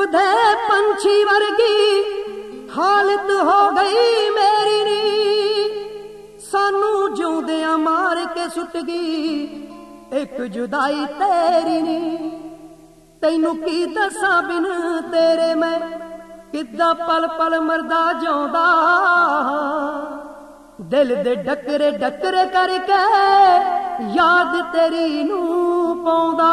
उड़दे पंछी वर्गी हालत हो गई मेरी नी, सानू जिउंदियां मार के सुट गई एक जुदाई तेरी नी। तैनू की दसां बिन तेरे मैं किद्दां पल पल मरदा जिउंदा, दिल दे डकरे डकरे करके याद तेरी नू पाउंदा।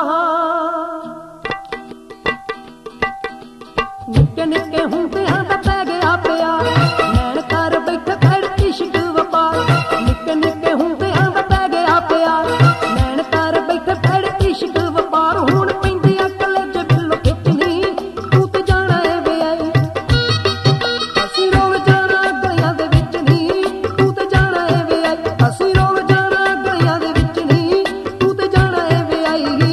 निक्के निक्के हुंदियां दा पै गया प्यार, नैन कर बैठ खड़ इश्क वपार। निक्के निक्के हुंदियां दा पै गया प्यार, नैन कर बैठ खड़ इश्क वपार। हुण पैंदियां कलेजे बिल्लो खिचनी, तू ते जाना है विआई। असीं रोल जाना गलियां दे विच नी, तू ते जाना है विआई। असीं रोल जाना गलियां दे विच नी, तू ते जाना है विआई।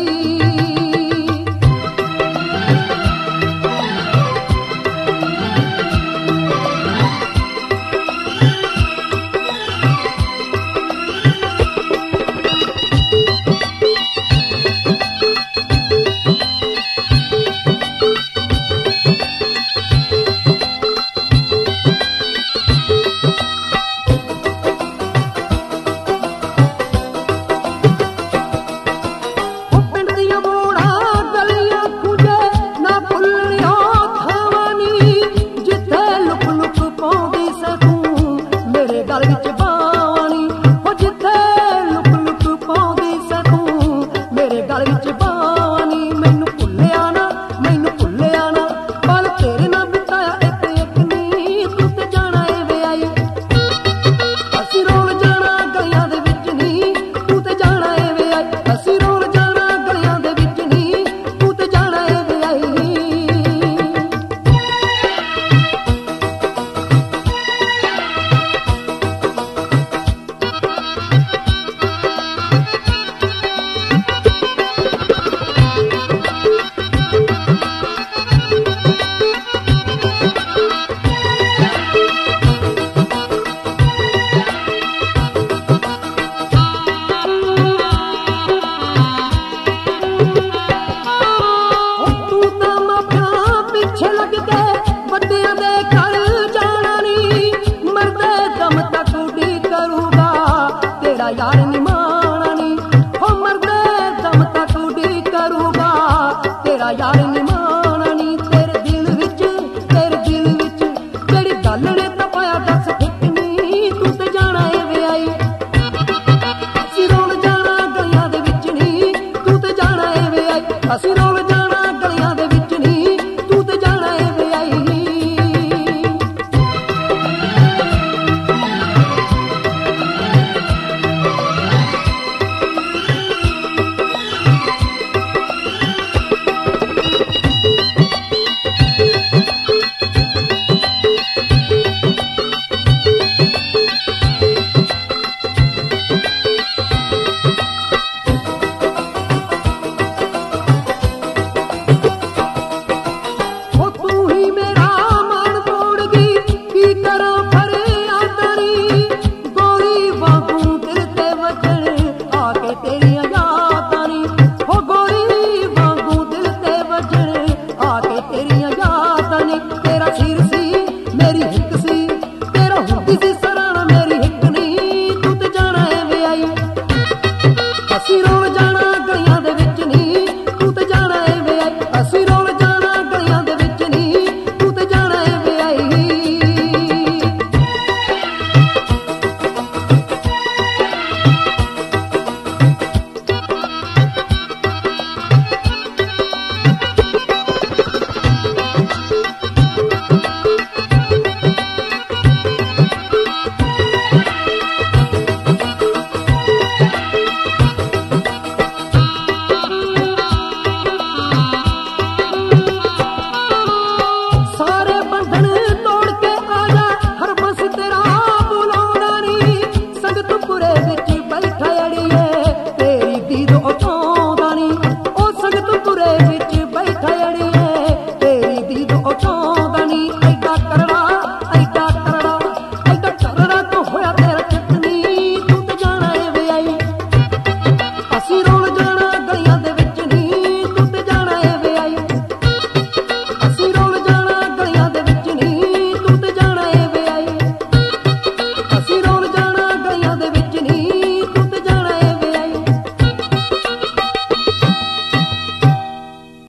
यार निमाना नी हो मरदे दम तक उड़ी करूगा, तेरा यार निमाना नी। तेरे दिल विच तेरी गल ने तपाया दस ठिकनी, तू ते जाना है विआई। असीं रोल जाना गलियां दे विच नी, तू ते जाना है विआई। असीं रोल जाना गलियां दे विच नी, तू ते जाना है विआई। तेरी